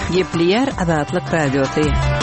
Gepliyer Azatlyk Radiosu.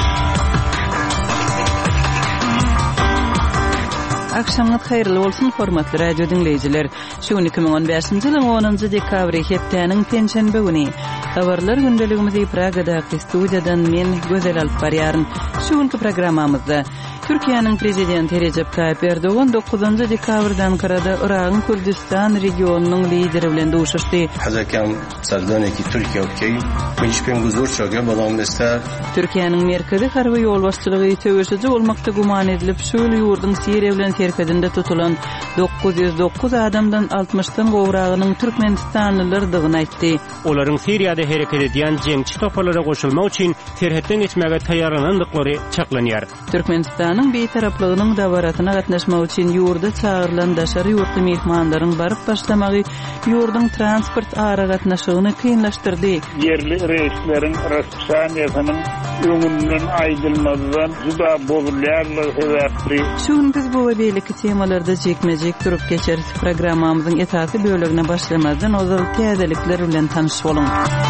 Akşamınız hayırlı olsun hormatly radio dinleyijiler. Şu 2015-nji ýylyň 10-njy dekabry hepdeniň penşenbe güni. Habarlar gündeligimizi Pragadaky studiýadan men Gözel alyp barýaryn. Şu günkü programmamyzda Türkiýanyň prezidenti Recep Tayyip Erdogan 9-njy dekabrdan Ankarada Iragyň Kürdistan regionunyň lideri bilen duşuşdy. Hazakam sardanyky Türkiýe okey. Meňşpen guzur çöge bolan mesler. Türkiýanyň merkezi harby ýol başçylygy töweşiji bolmakda guman edilip şu ýurdun Siriýa bilen terkedinde tutulan 909 adamdan 60-dan gowragynyň Türkmenistanlylardygyny aýtdy. Olaryň Siriýada hereket edýän jeňçi topalara goşulmak üçin terhetden geçmäge taýýarlanandyklary çaklanýar. Türkmenistanyň beýtaraplygynyň dawaratyna gatnaşmak üçin ýurda çağırılan daşary ýurtly mehmanlaryň baryp başlamagy ýurdun transport ara gatnaşygyny kynlaşdyrdy. Yerli reýsleriň raspyşanyýasynyň öňünden aýdylmagydan juda bozulýarlygy sebäpli. Şuň biz bu we beýleki temalarda jekmejek durup geçeriz. Programmamyzyň esasy bölegine başlamazdan ozal täzelikler bilen tanyş bolun.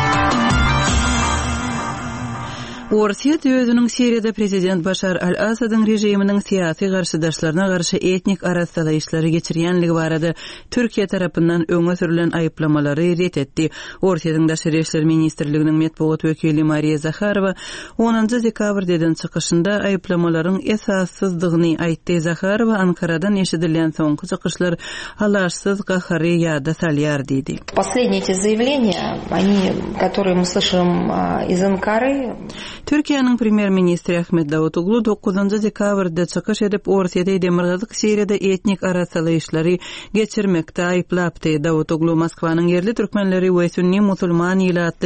Orsiýet özüniň Siriýada prezident Başar al-Asadyň rejiminiň syýasy garşydaşlaryna garşy etnik araşdyrmalar geçirýänligi barada Türkiýe tarapyndan öňe sürülen aýyplamalary ret etdi. Orsiýatyň daşary işler ministrliginiň medeniýet wekili Mariya Zakharova 10-njy dekabrdan çykyşynda aýyplamalaryň esassyzdygyny aýtdy. Zakharova Ankaradan eşidilýän soňky çykyşlar halaşsyz gahary ýa-da salýar diýdi. Последние эти заявления, они, которые мы слышим из Анкары. Türkiýanyň premier-ministri Ahmet Davutoglu 9-njy dekabrda çykyş edip Orsiýada demirgazyk Siriýada etnik araşdyrmalar geçirmekde aýplapdy. Davutoglu Moskwanyň yerli türkmenleri we sünni musulman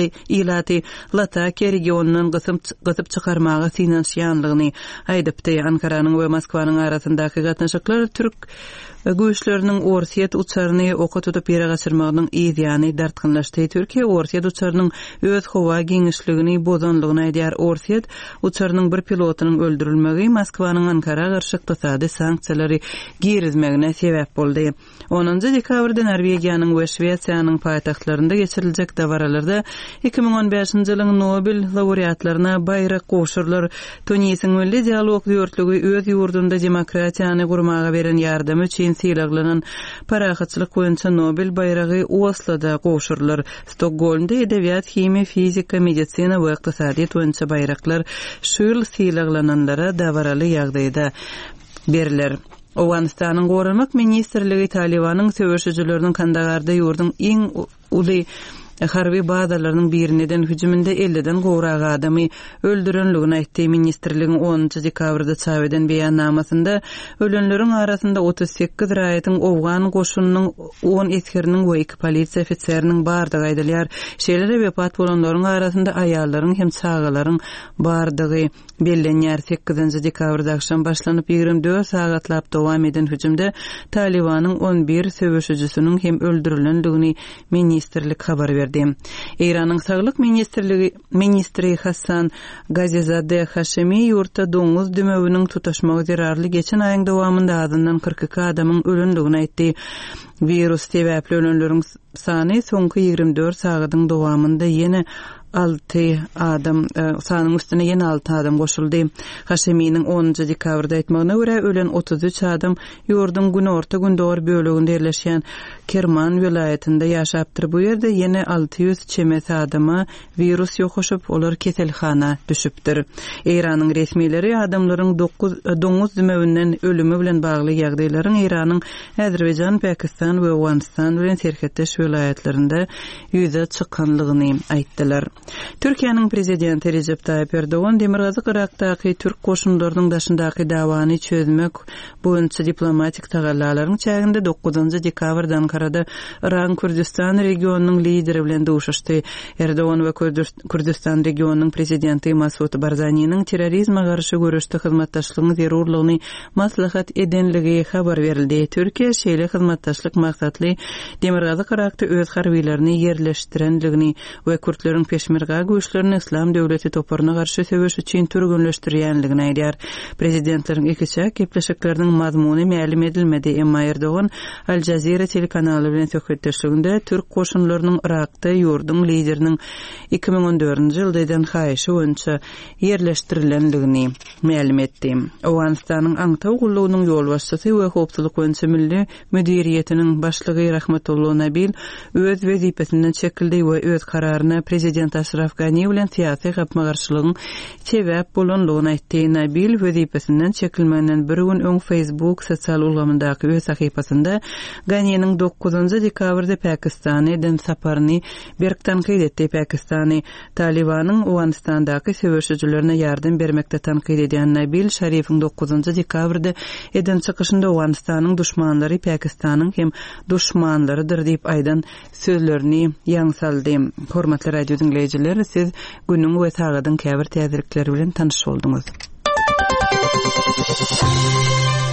ilaty Latakia regionundan gysyp çykarmagy synanýanlygyny aýdypdy. Ankaranyň we Moskwanyň arasyndaky gatnaşyklar türk güýçleriniň Orsiýet uçaryny oka tutup ýere gaçyrmagynyň ýa-da dartgynlaşdy. Türkiýe Orsiýet uçarynyň öz howa geňişligini bozanlygyny aýdýar. Orsiýet uçarynyň bir pilotunyň öldürilmegi Moskwanyň Ankara garşy ykdysady sanksiýalary girizmegine sebäp boldy. 10-njy dekabrda Norwegiýanyň we Şweýsiýanyň paýtahtlarynda geçiriljek dawaralarda 2015-nji ýylyň Nobel laureatlaryna baýrak goşurlar. Tunisiň milli dialog ýurtligi öz ýurdunda demokratiýany gurmaga beren ýardamy üçin sylaklanan parahatçylyk boýunça Nobel baýragy Osloda goşurlar. Stokgolmda edebiýat, himiýa, fizika, medisina we ykdysadyýat boýunça baýraklar şu ýyl sylaklananlara dawaraly ýagdaýda beriler. Owganistanyň Gorunmak ministrligi Talibanyň söwüşçileriniň Kandagarda ýurdun iň uly harby bazalarynyň birininden hüjüminde 50-den gowrak adamy öldürenligini aýtdy. Ministrligiň 10-njy dekabrda çap eden beýannamasynda ölenleriň arasynda 38 raýatyň owgan goşunynyň 10 eskeriniň we 2 polisiýa ofitseriniň bardygy aýdylýar. Şeýlere wepat bolanlaryň arasynda aýallaryň hem çagalaryň bardygy bellenýär. 8-nji dekabrda akşam başlanyp 24 sagatlap dowam eden hüjümde Talibanyň 11 söwüşçisiniň hem öldürilenligini ministrlik habar berdi. İran'ın Sağlık Ministri Hasan Gazizade Hashemi ýurtda doňuz dümeginiň tutaşmagy zerarly geçen aýyň dowamynda azyndan 42 adamyň ölenligini aýtdy. Virus sebäpli ölenleriň sany soňky 24 sagatyň dowamynda ýene 6 adam sanyň üstüne ýene 6 adam goşuldy. Haşeminiň 10-njy dekabrda aýtmagyna görä ölen 33 adam ýurdun günorta gündor böleginde ýerleşýän Kerman vilayetinde ýaşapdyr. Bu ýerde ýene 600 çemes adama virus ýokaşyp olar keselhana düşüpdir. İranyň resmileri adamlaryň doňuz dümeginden ölümi bilen bagly ýagdaýlaryň İranyň Azerbaýjan, Pakistan we Owganistan bilen serhetdeş vilayetlerinde ýüze çykanlygyny aýtdylar. Türkiýanyň prezidenti Recep Tayyip Erdogan demirgazyk Irakdaky türk goşunlarynyň daşyndaky dawany çözmek boýunça diplomatik tagallalaryň çäginde 9-njy dekabrda Ankarada Iragyň Kürdistan regionunyň lideri bilen duşuşdy. Erdogan we Kürdistan regionunyň prezidenti Masud Barzaniň terrorizme garşy görüşde hyzmatdaşlygyny zerurlygyny maslahat edenligi habar berildi. Türkiýe şeýle hyzmatdaşlyk maksatly demirgazyk Irakda öz harbylaryny ýerleşdirenligini we Kürtleriň Peşmerga güýçlerini İslam döwleti toparyna garşy söwüş üçin türgünleşdirýänligini aýdýar. Prezidentleriň ikisi gepleşikleriniň mazmuny ma'lum edilmedi. Emma Erdogan Al Jazeera telekanaly bilen söhbetdeşliginde Türk goşunlarynyň Irakda ýurdun lideriniň 2014-nji ýylda eden haýyşy boýunça yerleşdirilenligini ma'lum etdi. Awganistanyň Aňtaw gullugynyň ýolbaşçysy we howpçylyk boýunça milli müdiriýetiniň başlygy Rahmetullah Nabil öz wezipesinden çekildi we öz kararyna prezident Ashraf Ghani bilen syýasy gapmagarçylygyň sebäp bolanlygyny aýtdy. Nabil wezipesinden çekilmenden bir gün öň Facebook sosial ulamyndaky öz sahypasynda Ghani'niň 9-njy dekabrda Pakistana eden saparyny berkden kyd etdi. Pakistany Talibanyň Awganistandaky söwüşçilerine ýardym bermekde tanqid edýän Nabil Şerifiň 9-njy dekabrda eden çykyşynda Awganistanyň düşmanlary Pakistanyň hem düşmanlarydyr diýip aýdan sözlerini ýaňsaldy. Hormatly radio dinleýijiler, siz günüň we tagadyň käbir täzelikleri bilen tanyş bolduňuz.